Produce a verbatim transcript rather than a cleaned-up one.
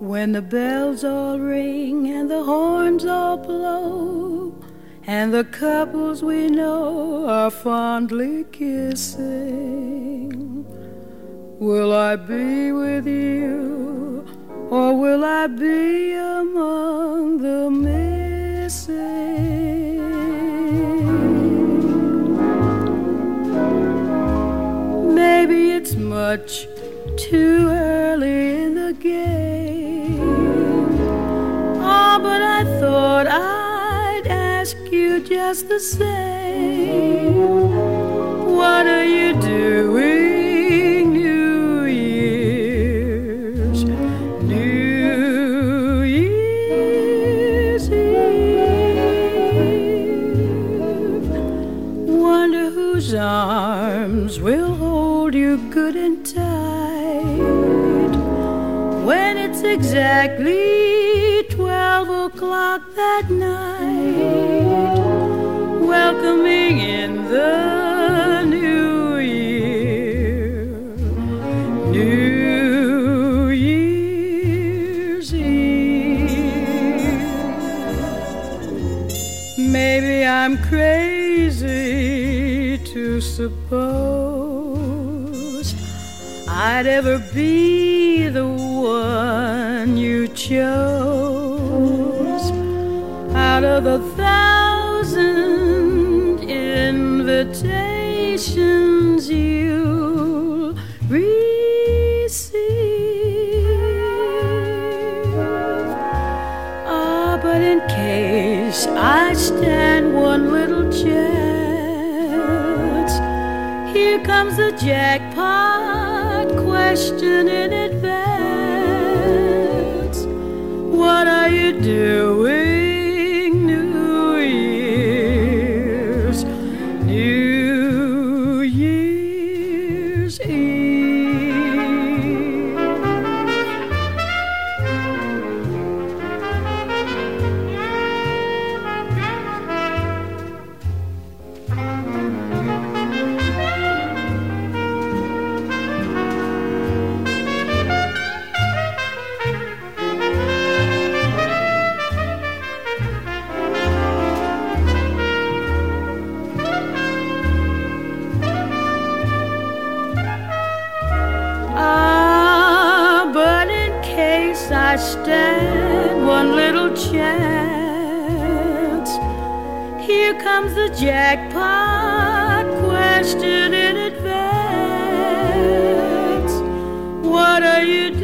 When the bells all ring and the horns all blow, and the couples we know are fondly kissing, will I be with you, or will I be among the missing? Maybe it's much too early in the game. Oh, but I thought I'd ask you just the same. What are you doing New Year's, New Year's Eve? Wonder whose arms will hold you good and tight when it's exactly twelve o'clock that night, welcoming in the new year, New Year's Eve. Maybe I'm crazy to suppose I'd ever be the one you chose out of a thousand invitations you'll receive. Ah, but in case I stand one little chance, here comes the jackpot question in advance. What are you doing New Year's, New Year's Eve? I stand one little chance, here comes the jackpot question in advance. What are you doing